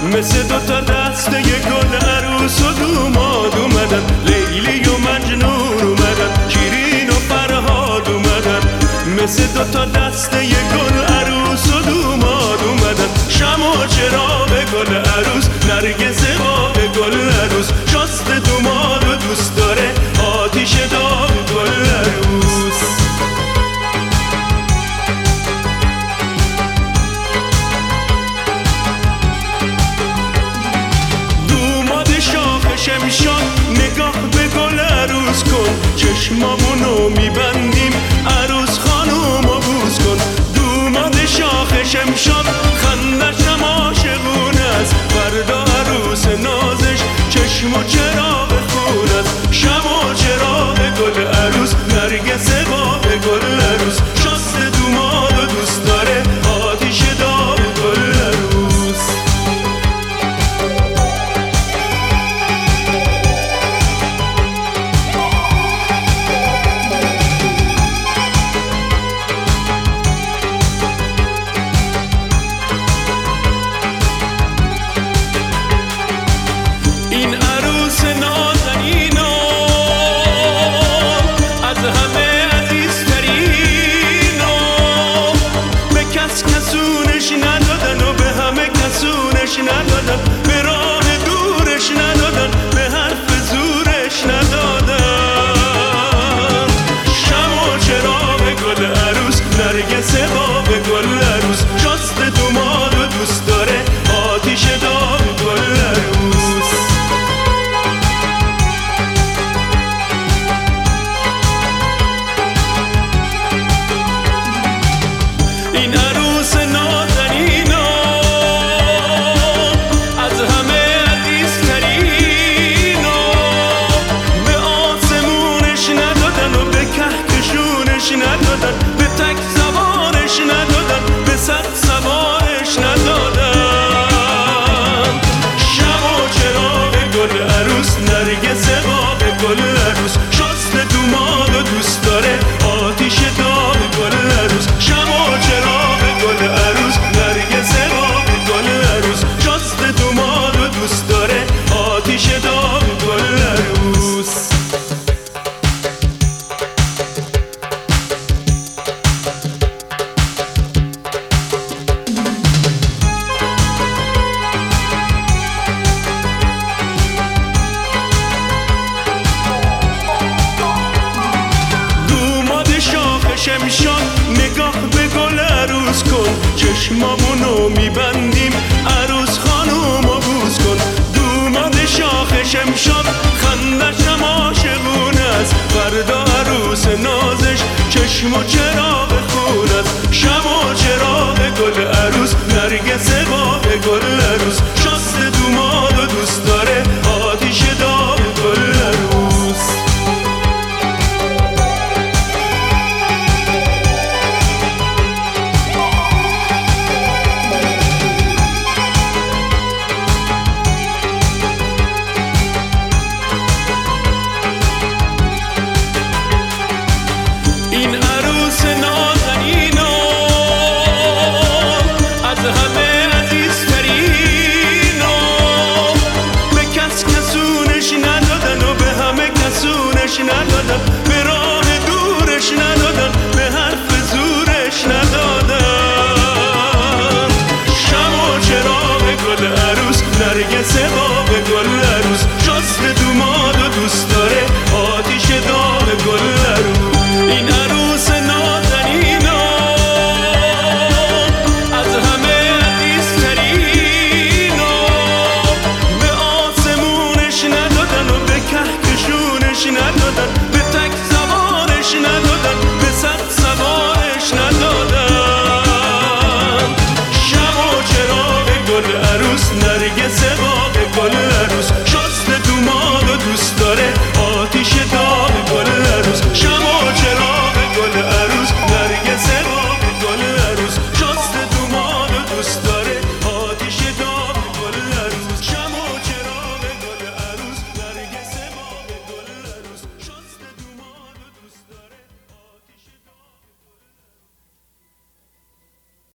مثل دوتا دسته گل عروس و دوماد اومدن، لیلی و مجنون اومدن، شیرین و فرهاد اومدن. مثل دوتا دسته گل عروس و دوماد اومدن، شمع و چراغ گل عروس، نرگس باغ گل عروس، شست دوماد و دوست داره آتیش داغ گل عروس. شمشاد نگاه به گل عروس کن، چشمامونو میبندیم عروس خانومو بوس کن. دوماد شاخ شمشاد خندش هم عاشقونه است، فردا عروس نازش چشم و چراغ خون است. شمع و چراغ گل عروس، نرگس باغ گل عروس، شست دوماد و دوست داره آتیش داغ گل عروس. ندادن به راه دورش، ندادن به حرف زورش، ندادن. شمع و چراغ گل عروس، نرگس باغ گل عروس، شست دوماد و دوست داره آتیش داغ گل عروس. این عروس نازنینا ندادن، به تک زبانش ندادن، به صد سوارش ندادن. شمع و چراغ گل عروس، نرگس باغ گل عروس، شست دوماد و دوست داره آتیش داغ گل عروس. شمع و چراغ گل عروس، نرگس باغ گل عروس، شست دوماد و دوست داره آتیش داغ گل عروس. شمشاد نگاه به گل عروس کن، چشمامونو میبندیم عروس خانومو بوس کن. دوماد شاخ شمشاد خندش هم عاشقونه است، فردا عروس نازش چشم و چراغ خون است. شمع و چراغ گل عروس، نرگس باغ گل عروس، شست دوماد و دوست داره آتیش داغ گل عروس. این عروس نازنینا از همه عزیزترینا، به کس کسونش ندادن و به همه کسونش ندادن، به راه دورش ندادن، به حرف زورش ندادن. شمع و چراغ گل عروس، نرگس